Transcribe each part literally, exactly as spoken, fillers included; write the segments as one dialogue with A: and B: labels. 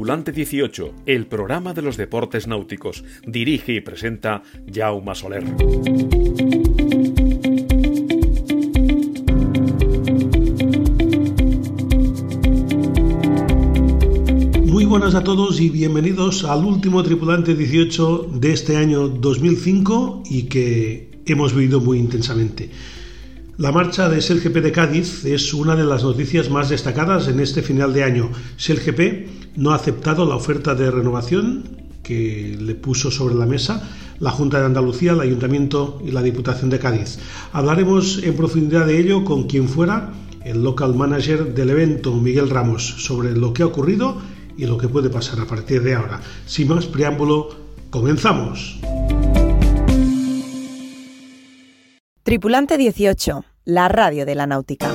A: Tripulante dieciocho, el programa de los deportes náuticos. Dirige y presenta Jaume Soler.
B: Muy buenas a todos y bienvenidos al último Tripulante dieciocho de este año dos mil cinco y que hemos vivido muy intensamente. La marcha de Shell G P de Cádiz es una de las noticias más destacadas en este final de año. Shell G P no ha aceptado la oferta de renovación que le puso sobre la mesa la Junta de Andalucía, el Ayuntamiento y la Diputación de Cádiz. Hablaremos en profundidad de ello con quien fuera el local manager del evento, Miguel Ramos, sobre lo que ha ocurrido y lo que puede pasar a partir de ahora. Sin más preámbulo, comenzamos.
C: Tripulante dieciocho, la radio de la náutica.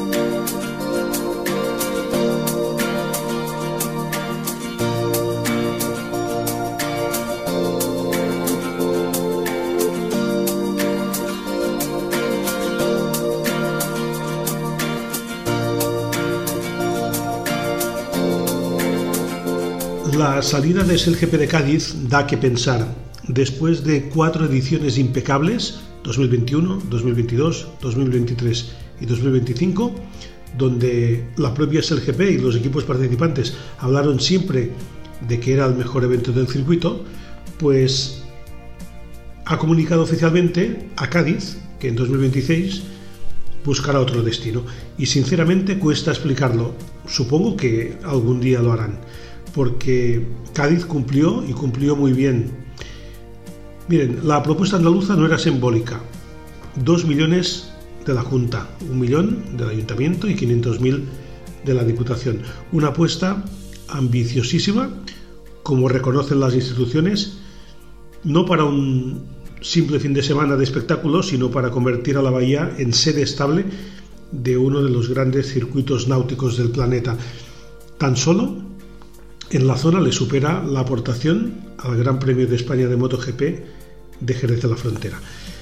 B: La salida de Shell G P de Cádiz da que pensar. Después de cuatro ediciones impecables, dos mil veintiuno, dos mil veintidós, dos mil veintitrés y dos mil veinticinco, donde la propia Shell G P y los equipos participantes hablaron siempre de que era el mejor evento del circuito, pues ha comunicado oficialmente a Cádiz que en dos mil veintiséis buscará otro destino. Y sinceramente cuesta explicarlo. Supongo que algún día lo harán, porque Cádiz cumplió y cumplió muy bien. Miren, la propuesta andaluza no era simbólica. Dos millones de la Junta, un millón del Ayuntamiento y quinientos mil de la Diputación. Una apuesta ambiciosísima, como reconocen las instituciones, no para un simple fin de semana de espectáculos, sino para convertir a la bahía en sede estable de uno de los grandes circuitos náuticos del planeta. Tan solo en la zona le supera la aportación al Gran Premio de España de MotoGP de Jerez de la Frontera.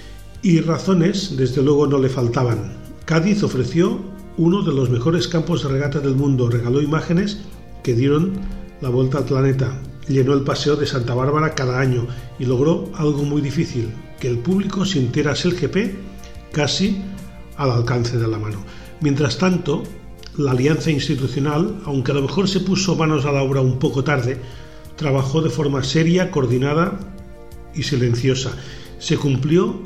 B: Y razones, desde luego, no le faltaban. Cádiz ofreció uno de los mejores campos de regata del mundo, regaló imágenes que dieron la vuelta al planeta, llenó el paseo de Santa Bárbara cada año y logró algo muy difícil, que el público sintiera Shell G P casi al alcance de la mano. Mientras tanto, la alianza institucional, aunque a lo mejor se puso manos a la obra un poco tarde, trabajó de forma seria, coordinada y silenciosa. Se cumplió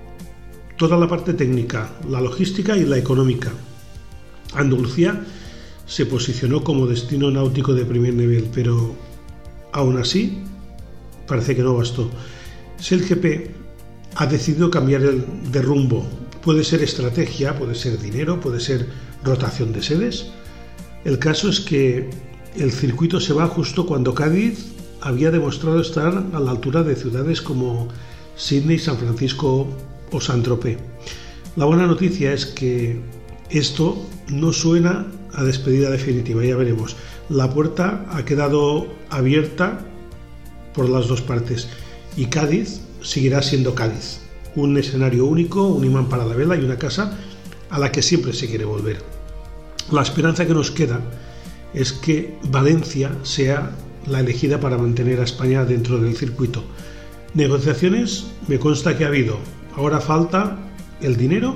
B: toda la parte técnica, la logística y la económica. Andalucía se posicionó como destino náutico de primer nivel, pero aún así parece que no bastó. Shell G P ha decidido cambiar el de rumbo. Puede ser estrategia, puede ser dinero, puede ser rotación de sedes. El caso es que el circuito se va justo cuando Cádiz había demostrado estar a la altura de ciudades como Sydney, San Francisco o Saint-Tropez. La buena noticia es que esto no suena a despedida definitiva, ya veremos. La puerta ha quedado abierta por las dos partes y Cádiz seguirá siendo Cádiz, un escenario único, un imán para la vela y una casa a la que siempre se quiere volver. La esperanza que nos queda es que Valencia sea la elegida para mantener a España dentro del circuito. Negociaciones me consta que ha habido. Ahora falta el dinero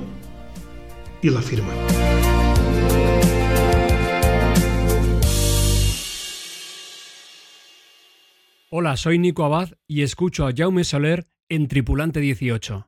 B: y la firma.
D: Hola, soy Nico Abad y escucho a Jaume Soler en Tripulante dieciocho.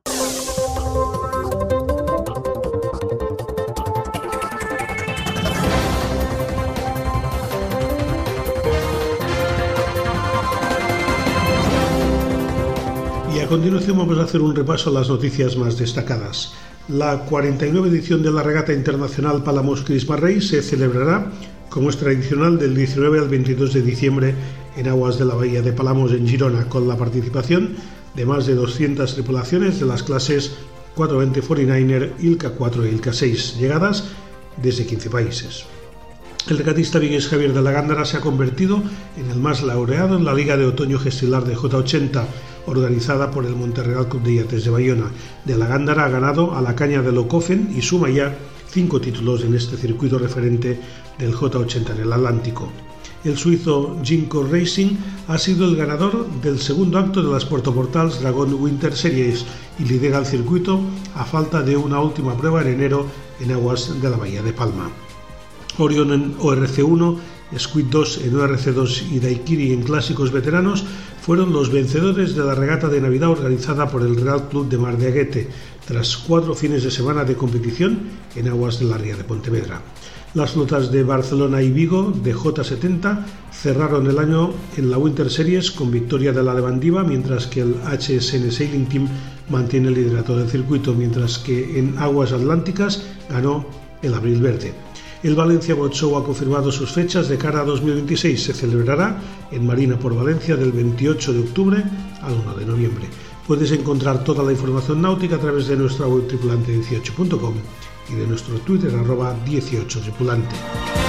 B: Y a continuación vamos a hacer un repaso a las noticias más destacadas. La cuarenta y nueva edición de la Regata Internacional Palamos Christmas Race se celebrará, como es tradicional, del diecinueve al veintidós de diciembre en aguas de la bahía de Palamos, en Girona, con la participación de más de doscientas tripulaciones de las clases cuatrocientos veinte cuarenta y nueve, ILCA cuatro y ILCA seis, llegadas desde quince países. El regatista vigués Javier de la Gándara se ha convertido en el más laureado en la Liga de Otoño Gestilar de J ochenta, organizada por el Monterreal Club de Yates de Bayona. De la Gándara ha ganado a la caña de Locofen y suma ya cinco títulos en este circuito referente del J ochenta en el Atlántico. El suizo Jinko Racing ha sido el ganador del segundo acto de las Portoportals Dragon Winter Series y lidera el circuito a falta de una última prueba en enero en aguas de la Bahía de Palma. Orion en O R C uno, Squid dos en O R C dos y Daiquiri en Clásicos Veteranos fueron los vencedores de la regata de Navidad organizada por el Real Club de Mar de Aguete, tras cuatro fines de semana de competición en aguas de la Ría de Pontevedra. Las flotas de Barcelona y Vigo de J setenta cerraron el año en la Winter Series con victoria de la Devandiva, mientras que el H S N Sailing Team mantiene el liderato del circuito, mientras que en aguas atlánticas ganó el Abril Verde. El Valencia Boat Show ha confirmado sus fechas de cara a dos mil veintiséis. Se celebrará en Marina por Valencia del veintiocho de octubre al uno de noviembre. Puedes encontrar toda la información náutica a través de nuestra web tripulante dieciocho punto com y de nuestro Twitter arroba dieciocho tripulante.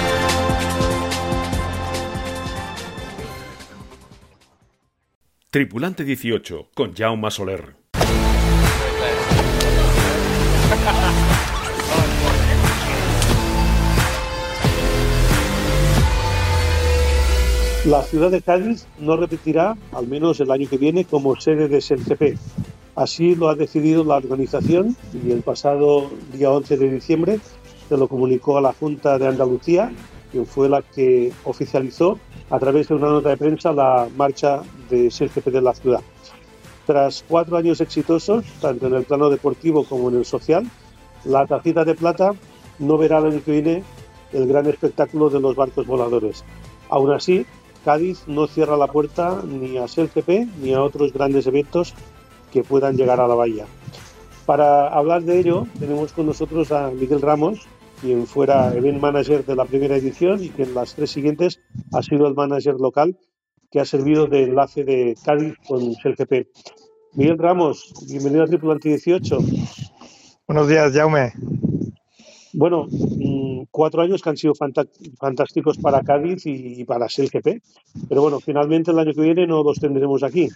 A: Tripulante dieciocho con Jaume Soler.
B: La ciudad de Cádiz no repetirá, al menos el año que viene, como sede de S L G P. Así lo ha decidido la organización y el pasado día once de diciembre se lo comunicó a la Junta de Andalucía, quien fue la que oficializó a través de una nota de prensa la marcha de S L G P de la ciudad. Tras cuatro años exitosos, tanto en el plano deportivo como en el social, la Tacita de Plata no verá el año que viene el gran espectáculo de los barcos voladores. Aún así, Cádiz no cierra la puerta ni a S L G P ni a otros grandes eventos que puedan llegar a la bahía. Para hablar de ello, tenemos con nosotros a Miguel Ramos, quien fuera event manager de la primera edición y que en las tres siguientes ha sido el manager local que ha servido de enlace de Cádiz con S L G P. Miguel Ramos, bienvenido a Tripulante dieciocho.
E: Buenos días, Jaume.
B: Bueno, cuatro años que han sido fantásticos para Cádiz y para S L G P, pero bueno, finalmente el año que viene no los tendremos aquí.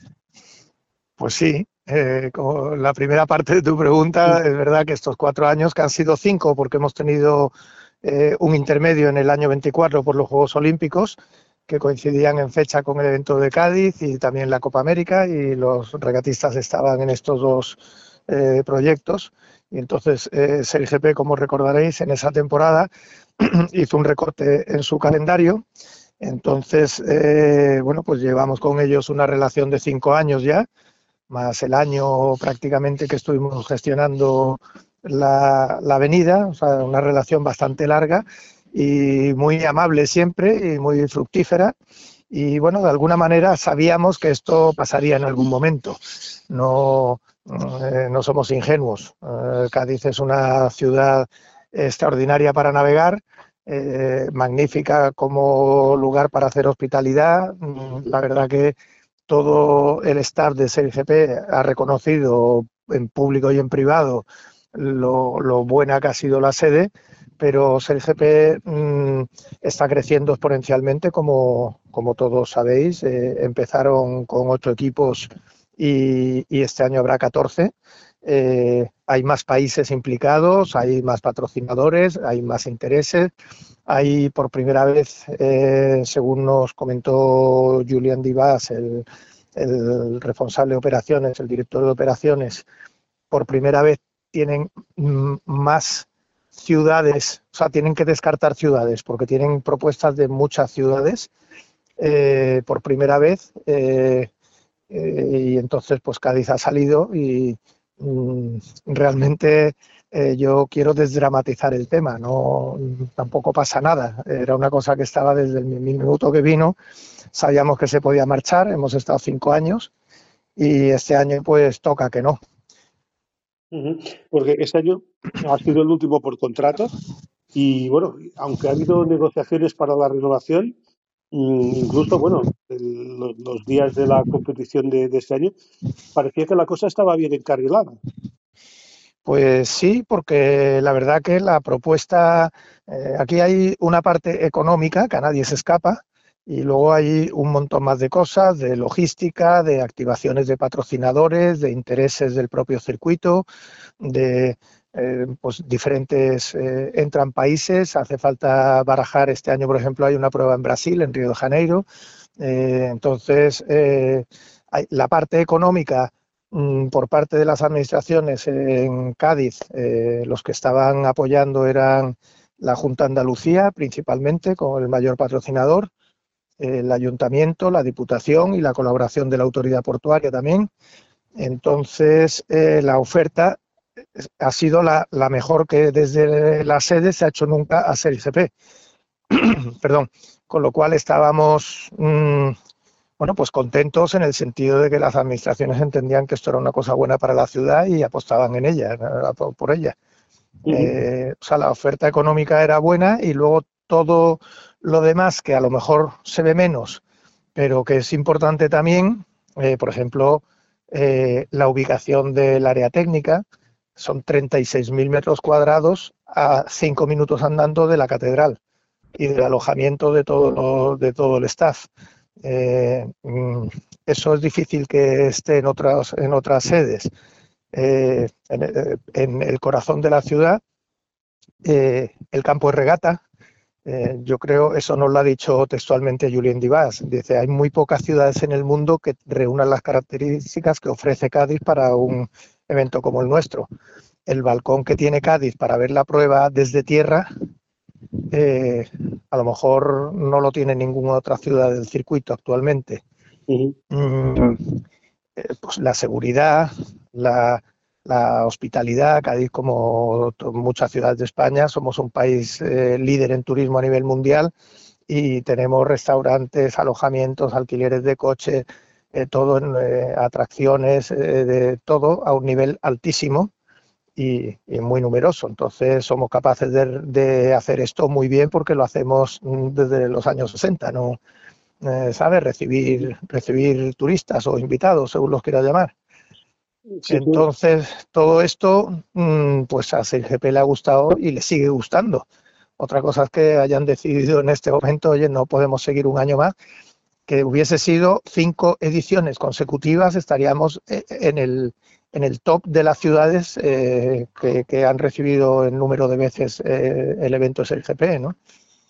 E: Pues sí, eh, como la primera parte de tu pregunta, es verdad que estos cuatro años, que han sido cinco, porque hemos tenido eh, un intermedio en el año veinticuatro por los Juegos Olímpicos, que coincidían en fecha con el evento de Cádiz y también la Copa América, y los regatistas estaban en estos dos eh, proyectos. Y entonces eh, S L G P, como recordaréis, en esa temporada hizo un recorte en su calendario. Entonces, eh, bueno, pues llevamos con ellos una relación de cinco años ya, más el año prácticamente que estuvimos gestionando la, la avenida, o sea, una relación bastante larga y muy amable siempre y muy fructífera. Y bueno, de alguna manera sabíamos que esto pasaría en algún momento. No, eh, no somos ingenuos. Eh, Cádiz es una ciudad extraordinaria para navegar, eh, magnífica como lugar para hacer hospitalidad. La verdad que todo el staff de S L G P ha reconocido en público y en privado lo, lo buena que ha sido la sede, pero S L G P mmm, está creciendo exponencialmente, como, como todos sabéis. Eh, empezaron con ocho equipos y, y este año habrá catorce. Eh, hay más países implicados, hay más patrocinadores, hay más intereses. Hay por primera vez, eh, según nos comentó Julián Divas, el, el responsable de operaciones, el director de operaciones, por primera vez tienen más ciudades, o sea, tienen que descartar ciudades porque tienen propuestas de muchas ciudades eh, por primera vez eh, eh, y entonces pues Cádiz ha salido y mm, realmente eh, yo quiero desdramatizar el tema, no tampoco pasa nada, era una cosa que estaba desde el minuto que vino, sabíamos que se podía marchar, hemos estado cinco años y este año pues toca que no.
B: Porque este año ha sido el último por contrato y bueno, aunque ha habido negociaciones para la renovación, incluso bueno, el, los, los días de la competición de, de este año, parecía que la cosa estaba bien encarrilada.
E: Pues sí, porque la verdad que la propuesta, eh, aquí hay una parte económica que a nadie se escapa, y luego hay un montón más de cosas, de logística, de activaciones de patrocinadores, de intereses del propio circuito, de eh, pues diferentes, eh, entran países, hace falta barajar, este año por ejemplo hay una prueba en Brasil, en Río de Janeiro, eh, entonces eh, hay, la parte económica mmm, por parte de las administraciones en Cádiz, eh, los que estaban apoyando eran la Junta de Andalucía principalmente, con el mayor patrocinador, el Ayuntamiento, la Diputación y la colaboración de la Autoridad Portuaria también. Entonces, eh, la oferta ha sido la, la mejor que desde la sede se ha hecho nunca a S E G P. Perdón. Con lo cual estábamos, mmm, bueno, pues contentos en el sentido de que las administraciones entendían que esto era una cosa buena para la ciudad y apostaban en ella, por ella. Uh-huh. Eh, o sea, la oferta económica era buena y luego todo lo demás que a lo mejor se ve menos, pero que es importante también, eh, por ejemplo, eh, la ubicación del área técnica, son treinta y seis mil metros cuadrados a cinco minutos andando de la catedral y del alojamiento de todo, lo, de todo el staff. Eh, eso es difícil que esté en otras, en otras sedes. Eh, en, en el corazón de la ciudad, eh, el campo de regata, eh, yo creo, eso nos lo ha dicho textualmente Julien Divas, dice, hay muy pocas ciudades en el mundo que reúnan las características que ofrece Cádiz para un evento como el nuestro. El balcón que tiene Cádiz para ver la prueba desde tierra, eh, a lo mejor no lo tiene ninguna otra ciudad del circuito actualmente. Uh-huh. mm, eh, pues la seguridad, la, la hospitalidad. Cádiz, como muchas ciudades de España, somos un país eh, líder en turismo a nivel mundial y tenemos restaurantes, alojamientos, alquileres de coche, eh, todo en eh, atracciones, eh, de todo a un nivel altísimo y, y muy numeroso. Entonces somos capaces de, de hacer esto muy bien porque lo hacemos desde los años sesenta, ¿no? Eh, ¿sabes? Recibir, recibir turistas o invitados, según los quiera llamar. Sí, entonces, sí. Todo esto, pues a S E G P le ha gustado y le sigue gustando. Otra cosa es que hayan decidido en este momento, oye, no podemos seguir un año más, que hubiese sido cinco ediciones consecutivas, estaríamos en el, en el top de las ciudades eh, que, que han recibido el número de veces eh, el evento S E G P, ¿no?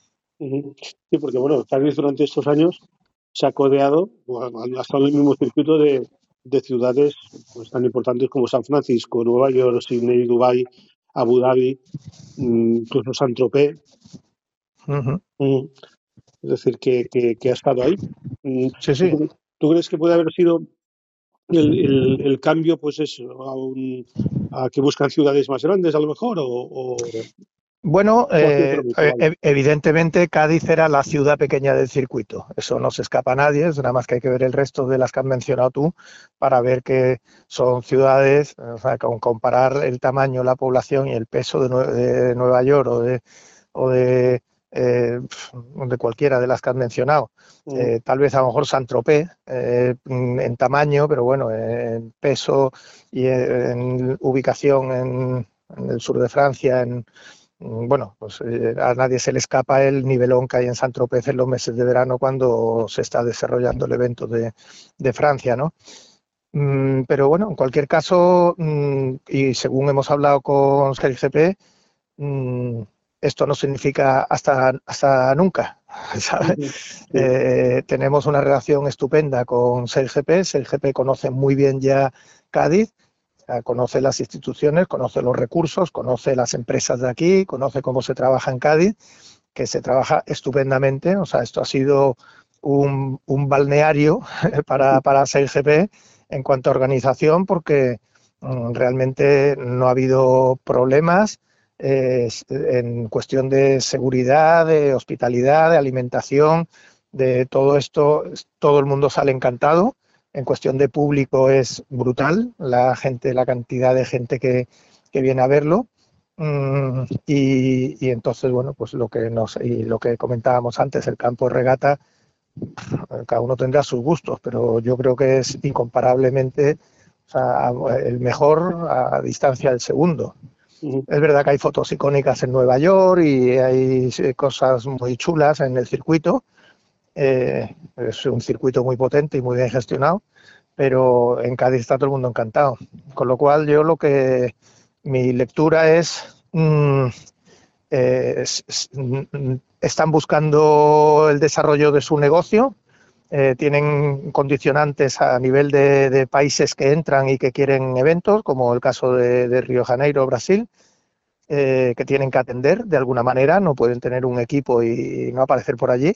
F: Sí, porque bueno, Cádiz durante estos años se ha codeado, bueno, ha estado en el mismo circuito de, de ciudades pues, tan importantes como San Francisco, Nueva York, Sydney, Dubái, Abu Dhabi, incluso Saint-Tropez. Uh-huh. Uh, es decir, que, que, que ha estado ahí.
E: Sí, sí.
F: ¿Tú, ¿Tú crees que puede haber sido el, el, el cambio, pues eso, a, un, a que buscan ciudades más grandes a lo mejor? O, o...
E: Bueno, eh, evidentemente Cádiz era la ciudad pequeña del circuito, eso no se escapa a nadie, es nada más que hay que ver el resto de las que has mencionado tú para ver que son ciudades, o sea, con comparar el tamaño, la población y el peso de, Nue- de Nueva York o de, o de, eh, de cualquiera de las que has mencionado. Mm. Eh, tal vez a lo mejor Saint-Tropez eh, en tamaño, pero bueno, en peso y en ubicación en, en el sur de Francia, en bueno, pues eh, a nadie se le escapa el nivelón que hay en Saint-Tropez en los meses de verano cuando se está desarrollando el evento de, de Francia, ¿no? Mm, pero bueno, en cualquier caso, mm, y según hemos hablado con S E G P, mm, esto no significa hasta, hasta nunca, ¿sabes? Sí, sí. Eh, tenemos una relación estupenda con S E G P, S E G P conoce muy bien ya Cádiz, conoce las instituciones, conoce los recursos, conoce las empresas de aquí, conoce cómo se trabaja en Cádiz, que se trabaja estupendamente. O sea, esto ha sido un, un balneario para, para S E G P en cuanto a organización, porque um, realmente no ha habido problemas eh, en cuestión de seguridad, de hospitalidad, de alimentación, de todo esto. Todo el mundo sale encantado. En cuestión de público es brutal la gente, la cantidad de gente que, que viene a verlo mm, y, y entonces bueno, pues lo que nos y lo que comentábamos antes, el campo de regata, cada uno tendrá sus gustos, pero yo creo que es incomparablemente, o sea, el mejor a distancia del segundo. Uh-huh. Es verdad que hay fotos icónicas en Nueva York y hay cosas muy chulas en el circuito. Eh, es un circuito muy potente y muy bien gestionado, pero en Cádiz está todo el mundo encantado, con lo cual yo lo que mi lectura es, mmm, eh, es, es, están buscando el desarrollo de su negocio, eh, tienen condicionantes a nivel de, de países que entran y que quieren eventos, como el caso de, de Río de Janeiro, Brasil, eh, que tienen que atender de alguna manera, no pueden tener un equipo y no aparecer por allí.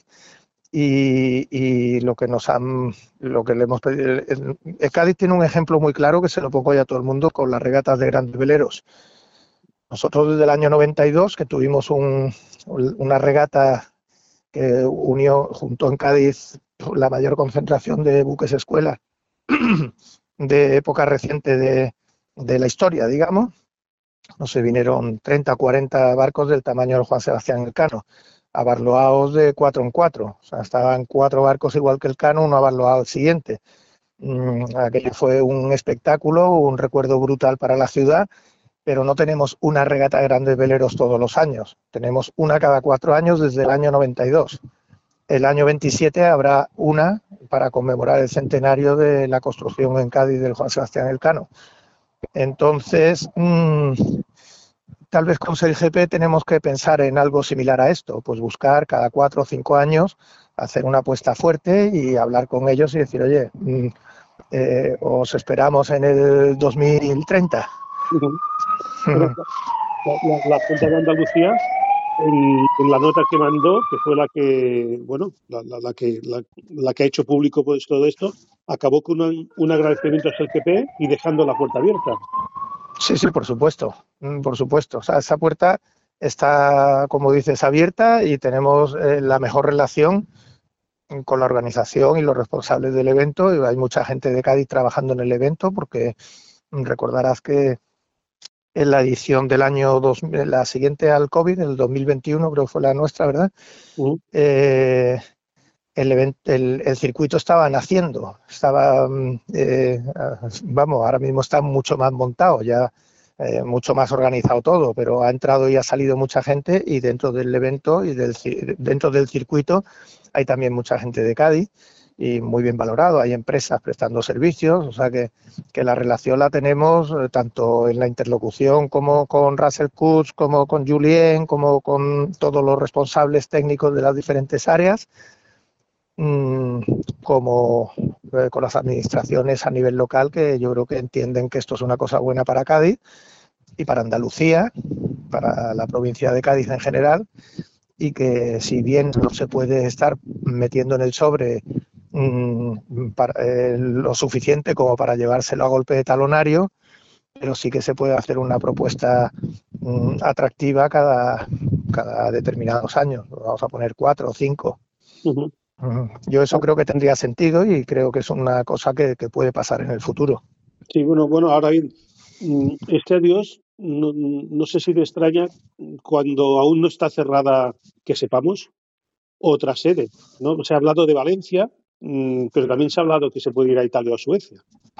E: Y, y lo que nos han, lo que le hemos pedido, el, el Cádiz tiene un ejemplo muy claro que se lo pongo ya a todo el mundo con las regatas de grandes veleros. Nosotros desde el año noventa y dos, que tuvimos un, una regata que unió, juntó en Cádiz la mayor concentración de buques escuela de época reciente de, de la historia, digamos. No sé, vinieron treinta, cuarenta barcos del tamaño del Juan Sebastián Elcano, abarloados de cuatro en cuatro. O sea, estaban cuatro barcos igual que el Cano, uno abarloado al siguiente. Mm, aquello fue un espectáculo, un recuerdo brutal para la ciudad, pero no tenemos una regata de grandes veleros todos los años. Tenemos una cada cuatro años desde el año noventa y dos. El año veintisiete habrá una para conmemorar el centenario de la construcción en Cádiz del Juan Sebastián Elcano. Entonces, mmm, tal vez con SailGP tenemos que pensar en algo similar a esto, pues buscar cada cuatro o cinco años, hacer una apuesta fuerte y hablar con ellos y decir, oye, eh, os esperamos en el dos mil treinta.
F: Uh-huh. Bueno, la, la, la Junta de Andalucía, en, en la nota que mandó, que fue la que, bueno, la, la, la que la, la que ha hecho público pues todo esto, acabó con un, un agradecimiento a SailGP y dejando la puerta abierta.
E: Sí, sí, por supuesto, por supuesto. O sea, esa puerta está, como dices, abierta y tenemos eh, la mejor relación con la organización y los responsables del evento. Y hay mucha gente de Cádiz trabajando en el evento porque recordarás que en la edición del año, dos, la siguiente al COVID, el dos mil veintiuno, creo que fue la nuestra, ¿verdad? Uh-huh. Eh, el, event, el, el circuito estaba naciendo, estaba, eh, vamos, ahora mismo está mucho más montado, ya eh, mucho más organizado todo, pero ha entrado y ha salido mucha gente y dentro del evento y del, dentro del circuito hay también mucha gente de Cádiz y muy bien valorado, hay empresas prestando servicios, o sea que, que la relación la tenemos eh, tanto en la interlocución como con Russell Kutz, como con Julien, como con todos los responsables técnicos de las diferentes áreas, como eh, con las administraciones a nivel local, que yo creo que entienden que esto es una cosa buena para Cádiz y para Andalucía, para la provincia de Cádiz en general, y que si bien no se puede estar metiendo en el sobre mmm, para, eh, lo suficiente como para llevárselo a golpe de talonario, pero sí que se puede hacer una propuesta mmm, atractiva cada, cada determinados años. Vamos a poner cuatro o cinco. Uh-huh. Yo eso creo que tendría sentido y creo que es una cosa que, que puede pasar en el futuro.
F: Sí, bueno, bueno, ahora bien, este adiós, no, no sé si te extraña cuando aún no está cerrada, que sepamos, otra sede, ¿no? Se ha hablado de Valencia, pero también se ha hablado que se puede ir a Italia o a Suecia.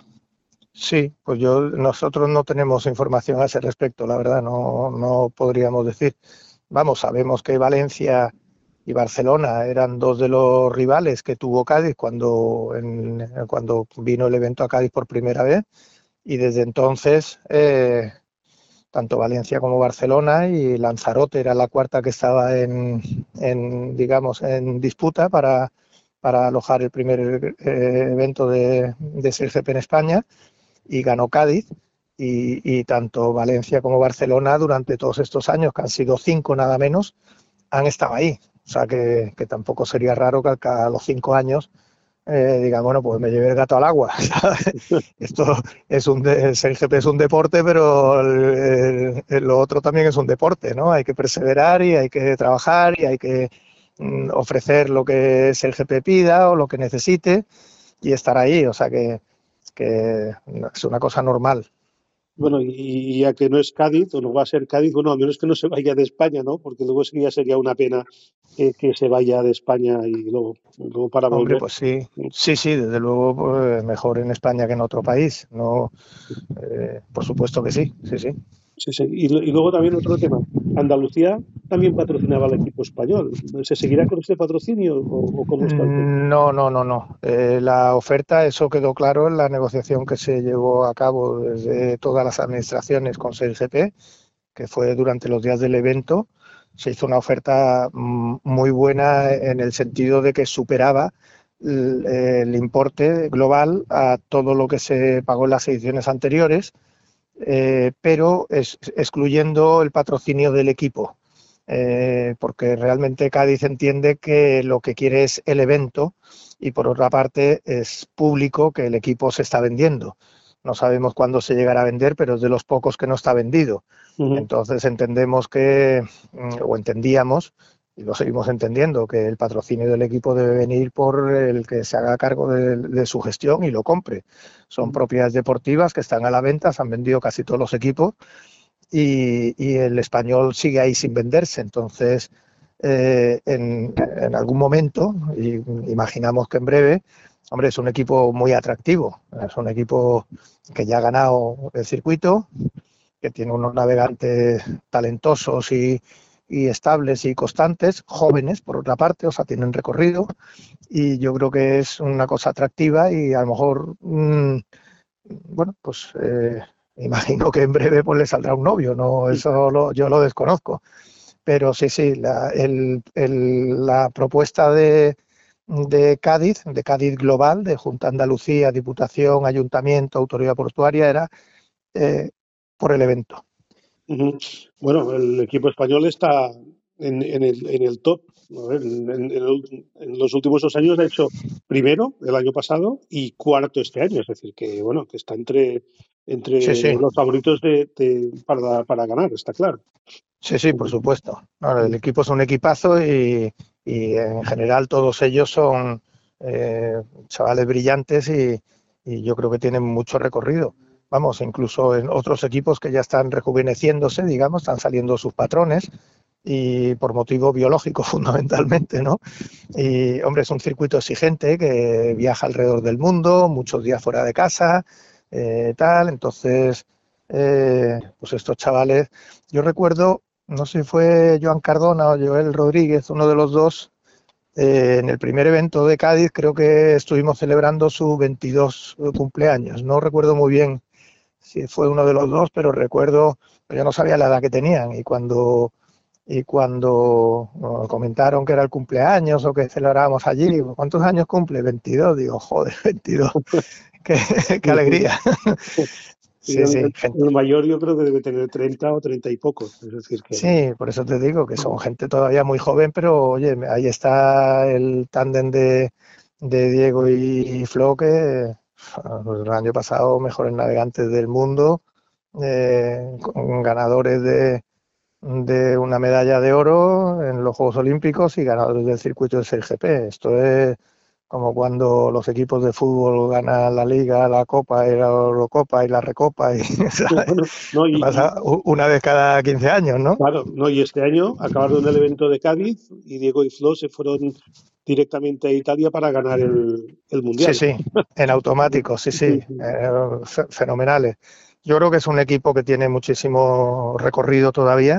E: Sí, pues yo nosotros no tenemos información a ese respecto, la verdad, no, no podríamos decir. Vamos, sabemos que Valencia y Barcelona eran dos de los rivales que tuvo Cádiz cuando, en, cuando vino el evento a Cádiz por primera vez, y desde entonces eh, tanto Valencia como Barcelona, y Lanzarote era la cuarta que estaba en, en digamos en disputa para, para alojar el primer eh, evento de, de SailGP en España, y ganó Cádiz. Y, y tanto Valencia como Barcelona durante todos estos años, que han sido cinco nada menos, han estado ahí. O sea que, que tampoco sería raro que a los cinco años eh, digan, bueno, pues me llevé el gato al agua. Esto es un el SailGP es un deporte, pero el, el, lo otro también es un deporte, ¿no? Hay que perseverar y hay que trabajar y hay que mm, ofrecer lo que SailGP pida o lo que necesite y estar ahí. O sea que, que es una cosa normal.
F: Bueno, y ya que no es Cádiz, o no va a ser Cádiz, bueno, a menos que no se vaya de España, ¿no? Porque luego sería, sería una pena que, que se vaya de España y luego, luego para volver.
E: Hombre, pues sí, sí, sí, desde luego pues, mejor en España que en otro país, no, eh, por supuesto que sí, sí, sí.
F: Sí, sí. Y, y luego también otro tema. Andalucía también patrocinaba al equipo español. ¿Se seguirá con este patrocinio o, o cómo está el tema?
E: No, no, no, no. Eh, la oferta, eso quedó claro en la negociación que se llevó a cabo desde todas las administraciones con S G P, que fue durante los días del evento. Se hizo una oferta muy buena en el sentido de que superaba el, el importe global a todo lo que se pagó en las ediciones anteriores, eh, pero es, excluyendo el patrocinio del equipo, eh, porque realmente Cádiz entiende que lo que quiere es el evento y por otra parte es público que el equipo se está vendiendo. No sabemos cuándo se llegará a vender, pero es de los pocos que no está vendido. Uh-huh. Entonces entendemos que, o entendíamos, y lo seguimos entendiendo, que el patrocinio del equipo debe venir por el que se haga cargo de, de su gestión y lo compre. Son uh-huh. propiedades deportivas que están a la venta, se han vendido casi todos los equipos y, y el Español sigue ahí sin venderse. Entonces, eh, en, en algún momento, y imaginamos que en breve, hombre, es un equipo muy atractivo, es un equipo que ya ha ganado el circuito, que tiene unos navegantes talentosos y, y estables y constantes, jóvenes por otra parte, o sea, tienen recorrido y yo creo que es una cosa atractiva y a lo mejor, mmm, bueno, pues eh, imagino que en breve pues le saldrá un novio, no, eso lo, yo lo desconozco, pero sí, sí, la, el, el, la propuesta de de Cádiz, de Cádiz Global, de Junta de Andalucía, Diputación, Ayuntamiento, Autoridad Portuaria, era eh, por el evento.
F: Uh-huh. Bueno, el equipo español está en, en, el, en el top. A ver, en, en, el, en los últimos dos años ha hecho primero el año pasado y cuarto este año, es decir, que bueno, que está entre, entre sí, sí. los favoritos de, de, para, para ganar, está claro.
E: Sí, sí, por supuesto. No, el equipo es un equipazo y, y en general todos ellos son eh, chavales brillantes y, y yo creo que tienen mucho recorrido. Vamos, incluso en otros equipos que ya están rejuveneciéndose, digamos, están saliendo sus patrones y por motivo biológico fundamentalmente, ¿no? Y, hombre, es un circuito exigente que viaja alrededor del mundo, muchos días fuera de casa, eh, tal, entonces, eh, pues estos chavales, yo recuerdo, no sé si fue Joan Cardona o Joel Rodríguez, uno de los dos, eh, en el primer evento de Cádiz creo que estuvimos celebrando su veintidós cumpleaños, no recuerdo muy bien si fue uno de los dos, pero recuerdo, yo no sabía la edad que tenían y cuando, y cuando nos comentaron que era el cumpleaños o que celebrábamos allí, digo, ¿cuántos años cumple? veintidós, digo, joder, veintidós, qué, qué alegría.
F: Sí, sí, el, gente. El mayor yo creo que debe tener treinta o treinta y pocos. Es decir que...
E: Sí, por eso te digo que son gente todavía muy joven, pero oye, ahí está el tándem de, de Diego y Flo, que pues, el año pasado mejores navegantes del mundo, eh, ganadores de, de una medalla de oro en los Juegos Olímpicos y ganadores del circuito de S G P. Esto es como cuando los equipos de fútbol ganan la Liga, la Copa y la Eurocopa y la Recopa y, bueno, no, y pasa una vez cada quince años, ¿no?
F: Claro, no, y este año acabaron el evento de Cádiz y Diego y Flo se fueron directamente a Italia para ganar el, el Mundial.
E: Sí, sí, en automático, sí, sí, eh, fenomenales. Yo creo que es un equipo que tiene muchísimo recorrido todavía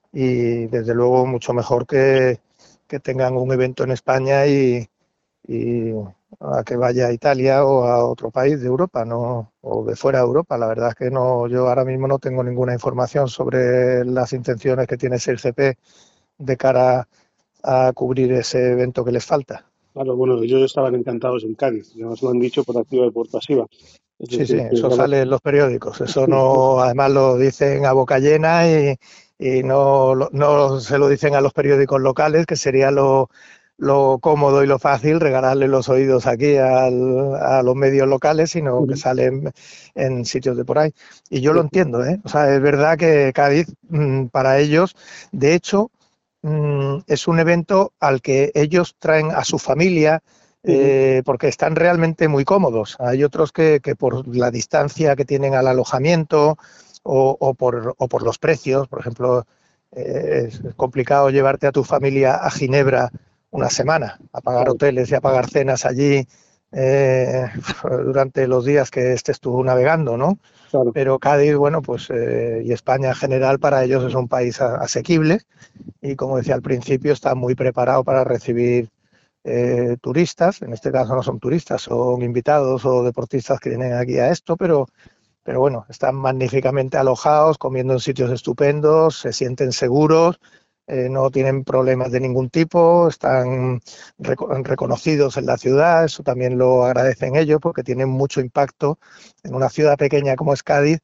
E: y desde luego mucho mejor que, que tengan un evento en España y y a que vaya a Italia o a otro país de Europa, no, o de fuera de Europa. La verdad es que no, yo ahora mismo no tengo ninguna información sobre las intenciones que tiene S G P de cara a cubrir ese evento que les falta.
F: Claro, bueno, ellos estaban encantados en Cádiz, ya nos lo han dicho por activa y por pasiva.
E: Es sí, decir, sí, eso sale en los periódicos, eso no, además lo dicen a boca llena y, y no, no se lo dicen a los periódicos locales, que sería lo lo cómodo y lo fácil regalarle los oídos aquí al, a los medios locales, sino uh-huh. que salen en sitios de por ahí. Y yo lo entiendo, ¿eh? O sea, es verdad que Cádiz, mmm, para ellos, de hecho, mmm, es un evento al que ellos traen a su familia, uh-huh. eh, porque están realmente muy cómodos. Hay otros que, que por la distancia que tienen al alojamiento o, o, por, o por los precios, por ejemplo, eh, es complicado llevarte a tu familia a Ginebra una semana, a pagar hoteles y a pagar cenas allí eh, durante los días que estés tú navegando, ¿no?
F: Claro.
E: Pero Cádiz, bueno, pues eh, y España en general para ellos es un país asequible y, como decía al principio, está muy preparado para recibir eh, turistas. En este caso no son turistas, son invitados o deportistas que vienen aquí a esto, pero, pero bueno, están magníficamente alojados, comiendo en sitios estupendos, se sienten seguros. Eh, no tienen problemas de ningún tipo, están reco reconocidos en la ciudad, eso también lo agradecen ellos porque tienen mucho impacto en una ciudad pequeña como es Cádiz.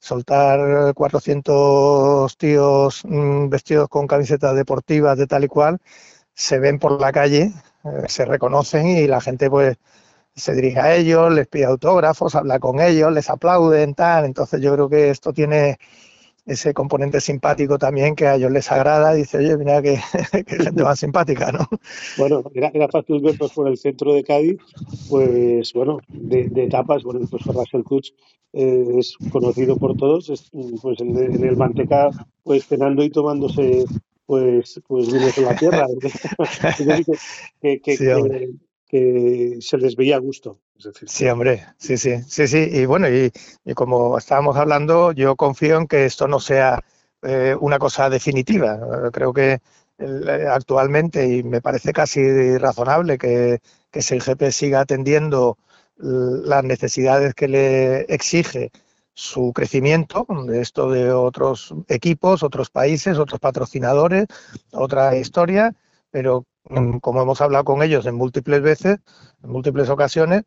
E: Soltar cuatrocientos tíos mmm, vestidos con camisetas deportivas de tal y cual, se ven por la calle, eh, se reconocen y la gente pues se dirige a ellos, les pide autógrafos, habla con ellos, les aplauden, tal. Entonces yo creo que esto tiene ese componente simpático también que a ellos les agrada. Dice, oye, mira qué, qué gente más simpática, ¿no?
F: Bueno, era, era fácil ver pues, por el centro de Cádiz, pues bueno, de, de etapas, bueno, pues Russell Cutch eh, es conocido por todos, es, pues en, en el Manteca, pues cenando y tomándose pues pues vinos de la tierra. Es decir, que, que,
E: Sí,
F: que, que se les veía a gusto. Es decir,
E: sí, hombre, sí, sí, sí, sí. Y bueno, y, y como estábamos hablando, yo confío en que esto no sea eh, una cosa definitiva. Eh, creo que el, eh, actualmente, y me parece casi razonable que, que si el G P siga atendiendo las necesidades que le exige su crecimiento, de esto de otros equipos, otros países, otros patrocinadores, otra historia, pero como hemos hablado con ellos en múltiples veces, en múltiples ocasiones,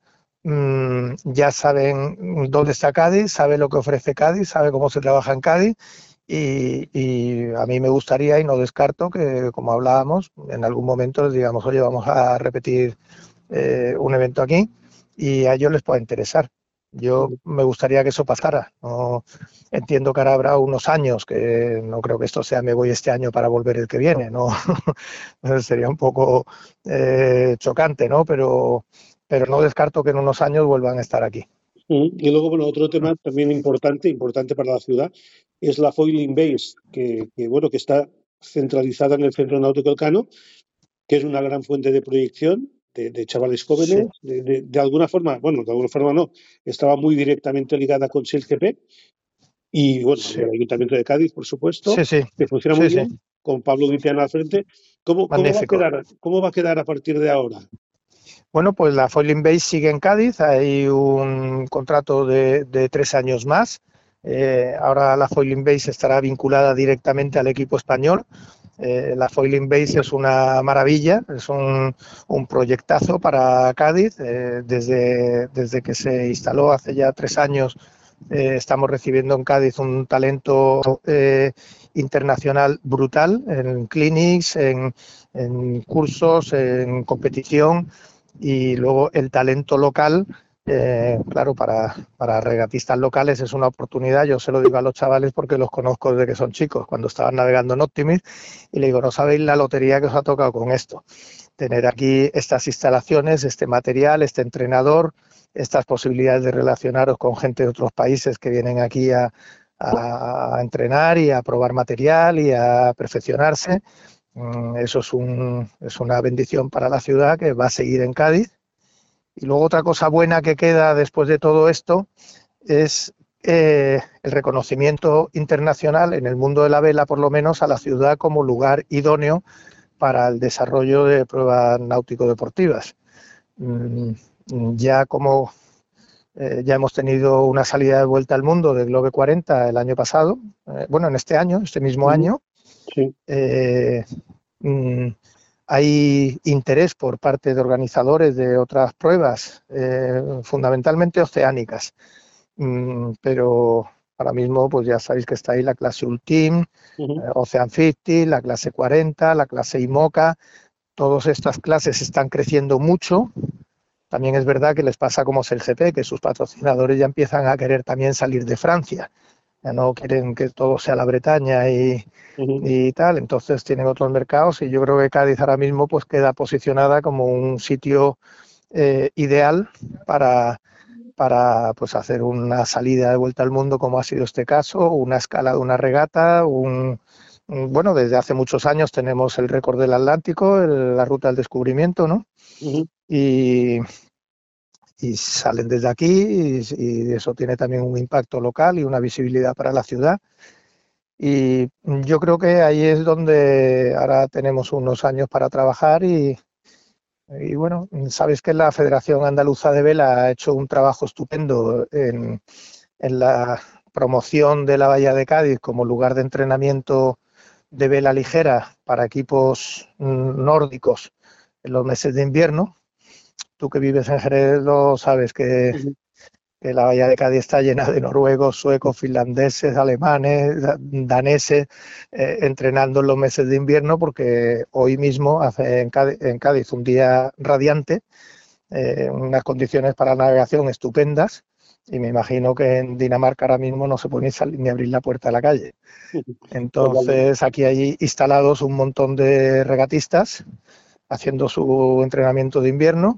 E: mmm, ya saben dónde está Cádiz, sabe lo que ofrece Cádiz, sabe cómo se trabaja en Cádiz y, y a mí me gustaría y no descarto que, como hablábamos, en algún momento les digamos, oye, vamos a repetir eh, un evento aquí y a ellos les pueda interesar. Yo me gustaría que eso pasara. No, entiendo que ahora habrá unos años, que no creo que esto sea me voy este año para volver el que viene, ¿no? Sería un poco eh, chocante, ¿no? Pero, pero no descarto que en unos años vuelvan a estar aquí.
F: y luego, bueno, otro tema también importante, importante para la ciudad, es la Foiling Base, que, que bueno, que está centralizada en el Centro Náutico Elcano, que es una gran fuente de proyección de, de chavales jóvenes, sí. de, de, de alguna forma, bueno, de alguna forma no, estaba muy directamente ligada con S I L G P y, bueno, sí. el Ayuntamiento de Cádiz, por supuesto,
E: sí, sí.
F: que funciona muy
E: sí,
F: bien,
E: sí.
F: con Pablo Guitiana al frente. ¿Cómo, cómo, va a quedar, ¿Cómo va a quedar a partir de ahora?
E: Bueno, pues la Foiling Base sigue en Cádiz, hay un contrato de, de tres años más. Eh, ahora la Foiling Base estará vinculada directamente al equipo español. Eh, la Foiling Base es una maravilla, es un, un proyectazo para Cádiz. Eh, desde, desde que se instaló hace ya tres años eh, estamos recibiendo en Cádiz un talento eh, internacional brutal en clinics, en, en cursos, en competición. Y luego el talento local, eh, claro, para, para regatistas locales es una oportunidad. Yo se lo digo a los chavales porque los conozco desde que son chicos, cuando estaban navegando en Optimist, y le digo, no sabéis la lotería que os ha tocado con esto. Tener aquí estas instalaciones, este material, este entrenador, estas posibilidades de relacionaros con gente de otros países que vienen aquí a, a, a entrenar y a probar material y a perfeccionarse. Eso es, un, es una bendición para la ciudad que va a seguir en Cádiz. Y luego otra cosa buena que queda después de todo esto es eh, el reconocimiento internacional en el mundo de la vela, por lo menos, a la ciudad como lugar idóneo para el desarrollo de pruebas náutico-deportivas. Ya como eh, ya hemos tenido una salida de vuelta al mundo de Globe cuarenta el año pasado, eh, bueno, en este año, este mismo
F: Sí.
E: año,
F: Sí.
E: Eh, mmm, hay interés por parte de organizadores de otras pruebas, eh, fundamentalmente oceánicas, mm, pero ahora mismo pues ya sabéis que está ahí la clase Ultim,
F: Uh-huh.
E: eh, Ocean cincuenta, la clase cuarenta, la clase IMOCA. Todas estas clases están creciendo mucho. También es verdad que les pasa como es el G P, que sus patrocinadores ya empiezan a querer también salir de Francia. Ya no quieren que todo sea la Bretaña y, uh-huh. y tal, entonces tienen otros mercados y yo creo que Cádiz ahora mismo pues queda posicionada como un sitio eh, ideal para, para pues hacer una salida de vuelta al mundo como ha sido este caso, una escala de una regata, un, un bueno, desde hace muchos años tenemos el récord del Atlántico, el, la ruta del descubrimiento, ¿no? Uh-huh. Y y salen desde aquí y, y eso tiene también un impacto local y una visibilidad para la ciudad. Y yo creo que ahí es donde ahora tenemos unos años para trabajar y, y bueno, sabes que la Federación Andaluza de Vela ha hecho un trabajo estupendo en, en la promoción de la Bahía de Cádiz como lugar de entrenamiento de vela ligera para equipos nórdicos en los meses de invierno. Tú que vives en Jerez lo sabes que, que la Bahía de Cádiz está llena de noruegos, suecos, finlandeses, alemanes, daneses, eh, entrenando en los meses de invierno, porque hoy mismo hace en Cádiz, en Cádiz un día radiante, eh, unas condiciones para la navegación estupendas, y me imagino que en Dinamarca ahora mismo no se puede ni salir ni abrir la puerta de la calle. Entonces aquí hay instalados un montón de regatistas haciendo su entrenamiento de invierno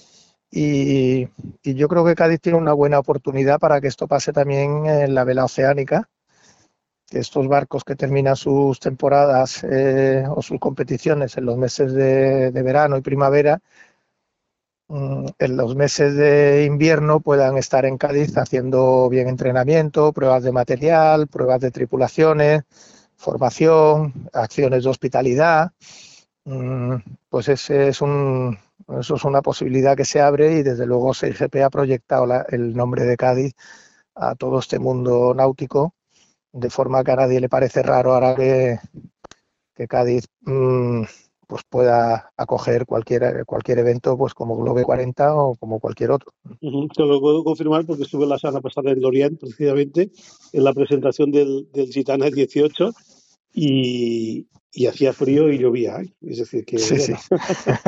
E: y, y yo creo que Cádiz tiene una buena oportunidad para que esto pase también en la vela oceánica, que estos barcos que terminan sus temporadas eh, o sus competiciones en los meses de, de verano y primavera, en los meses de invierno puedan estar en Cádiz haciendo bien entrenamiento, pruebas de material, pruebas de tripulaciones, formación, acciones de hospitalidad. Pues ese es un, eso es una posibilidad que se abre y desde luego S G P ha proyectado la, el nombre de Cádiz a todo este mundo náutico, de forma que a nadie le parece raro ahora que, que Cádiz mmm, pues pueda acoger cualquier cualquier evento, pues como Globe cuarenta o como cualquier otro.
F: Uh-huh. Te lo puedo confirmar porque estuve la semana pasada en Lorient, precisamente, en la presentación del, del Gitana dieciocho y, y hacía frío y llovía, ¿eh? Es decir, que...
E: Sí,
F: bueno.
E: sí.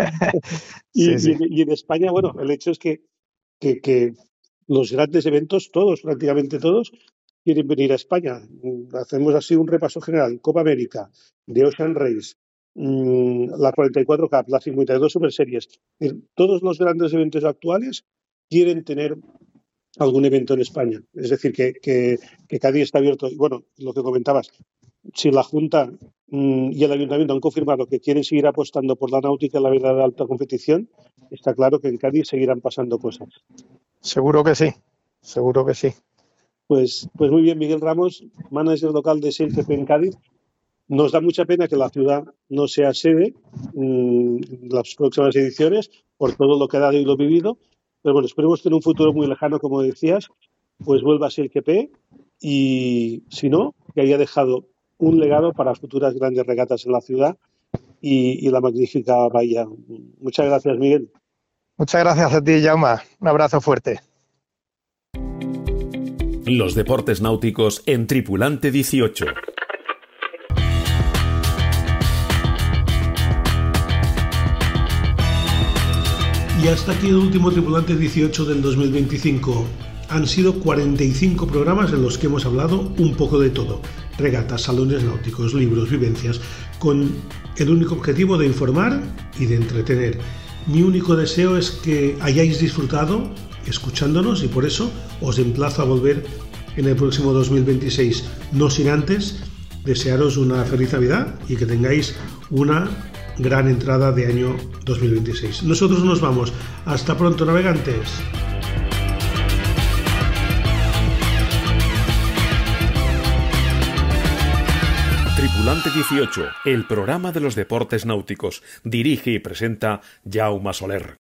F: y,
E: sí, sí.
F: Y, en, y en España, bueno, el hecho es que, que, que los grandes eventos, todos, prácticamente todos, quieren venir a España. Hacemos así un repaso general. Copa América, The Ocean Race, la cuarenta y cuatro Cup, las cincuenta y dos Super Series. Todos los grandes eventos actuales quieren tener algún evento en España. Es decir, que, que, que Cádiz está abierto. Y bueno, lo que comentabas, si la Junta mmm, y el Ayuntamiento han confirmado que quieren seguir apostando por la náutica en la vela de alta competición, está claro que en Cádiz seguirán pasando cosas.
E: Seguro que sí, seguro que sí.
F: Pues, pues muy bien, Miguel Ramos, manager local de S L G P en Cádiz. Nos da mucha pena que la ciudad no sea sede en las próximas ediciones por todo lo que ha dado y lo vivido, pero bueno, esperemos que en un futuro muy lejano, como decías, pues vuelva a S L G P y, si no, que haya dejado un legado para futuras grandes regatas en la ciudad y, y la magnífica bahía. Muchas gracias, Miguel.
E: Muchas gracias a ti, Jaume. Un abrazo fuerte.
A: Los deportes náuticos en Tripulante dieciocho.
B: Y hasta aquí el último Tripulante dieciocho del dos mil veinticinco. Han sido cuarenta y cinco programas en los que hemos hablado un poco de todo. Regatas, salones náuticos, libros, vivencias, con el único objetivo de informar y de entretener. Mi único deseo es que hayáis disfrutado escuchándonos y por eso os emplazo a volver en el próximo dos mil veintiséis. No sin antes desearos una feliz Navidad y que tengáis una gran entrada de año dos mil veintiséis. Nosotros nos vamos. Hasta pronto, navegantes.
A: Tripulante dieciocho, el programa de los deportes náuticos. Dirige y presenta Jaume Soler.